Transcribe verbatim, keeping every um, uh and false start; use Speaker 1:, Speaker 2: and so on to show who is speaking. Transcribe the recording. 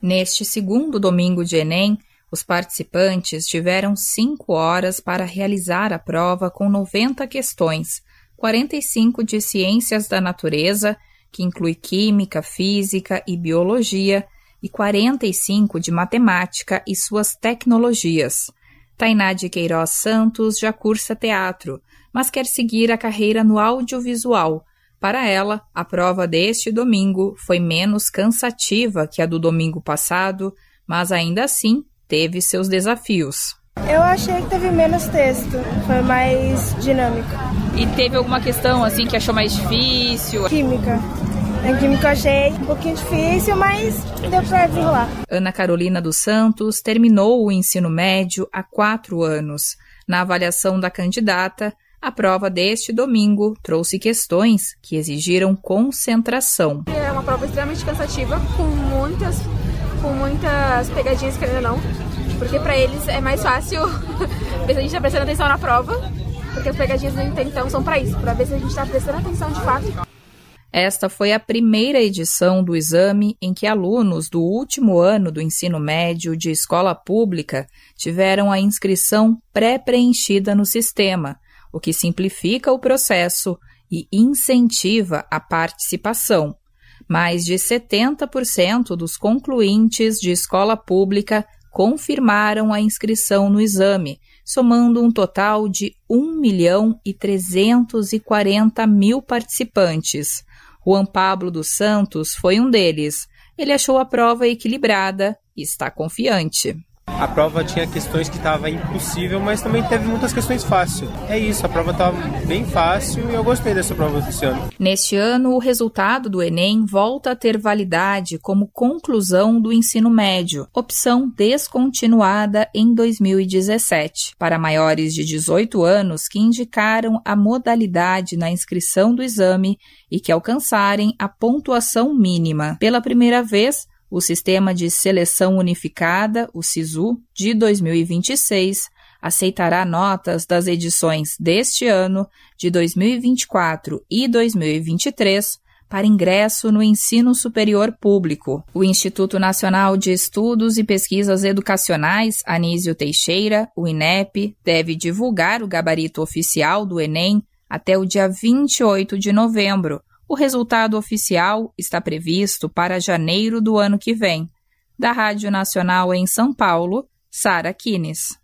Speaker 1: Neste segundo domingo de Enem, os participantes tiveram cinco horas para realizar a prova com noventa questões, quarenta e cinco de ciências da natureza, que inclui química, física e biologia, e quarenta e cinco de matemática e suas tecnologias. Tainá de Queiroz Santos já cursa teatro, mas quer seguir a carreira no audiovisual. Para ela, a prova deste domingo foi menos cansativa que a do domingo passado, mas ainda assim teve seus desafios.
Speaker 2: Eu achei que teve menos texto, foi mais dinâmico.
Speaker 1: E teve alguma questão assim que achou mais difícil?
Speaker 2: Química. A química eu achei um pouquinho difícil, mas deu para desenrolar.
Speaker 1: Ana Carolina dos Santos terminou o ensino médio há quatro anos. Na avaliação da candidata, a prova deste domingo trouxe questões que exigiram concentração.
Speaker 3: É uma prova extremamente cansativa, com muitas, com muitas pegadinhas, querendo ou não, porque para eles é mais fácil ver se a gente está prestando atenção na prova, porque as pegadinhas então são para isso, para ver se a gente está prestando atenção de fato.
Speaker 1: Esta foi a primeira edição do exame em que alunos do último ano do ensino médio de escola pública tiveram a inscrição pré-preenchida no sistema, o que simplifica o processo e incentiva a participação. Mais de setenta por cento dos concluintes de escola pública confirmaram a inscrição no exame, somando um total de um milhão e trezentos e quarenta mil participantes. Juan Pablo dos Santos foi um deles. Ele achou a prova equilibrada e está confiante.
Speaker 4: A prova tinha questões que estava impossível, mas também teve muitas questões fáceis. É isso, a prova estava bem fácil e eu gostei dessa prova desse ano.
Speaker 1: Neste ano, o resultado do Enem volta a ter validade como conclusão do ensino médio, opção descontinuada em dois mil e dezessete, para maiores de dezoito anos que indicaram a modalidade na inscrição do exame e que alcançarem a pontuação mínima. Pela primeira vez, o Sistema de Seleção Unificada, o SISU, de dois mil e vinte e seis, aceitará notas das edições deste ano, de dois mil e vinte e quatro e dois mil e vinte e três, para ingresso no ensino superior público. O Instituto Nacional de Estudos e Pesquisas Educacionais, Anísio Teixeira, o INEP, deve divulgar o gabarito oficial do Enem até o dia vinte e oito de novembro. O resultado oficial está previsto para janeiro do ano que vem. Da Rádio Nacional em São Paulo, Sara Kines.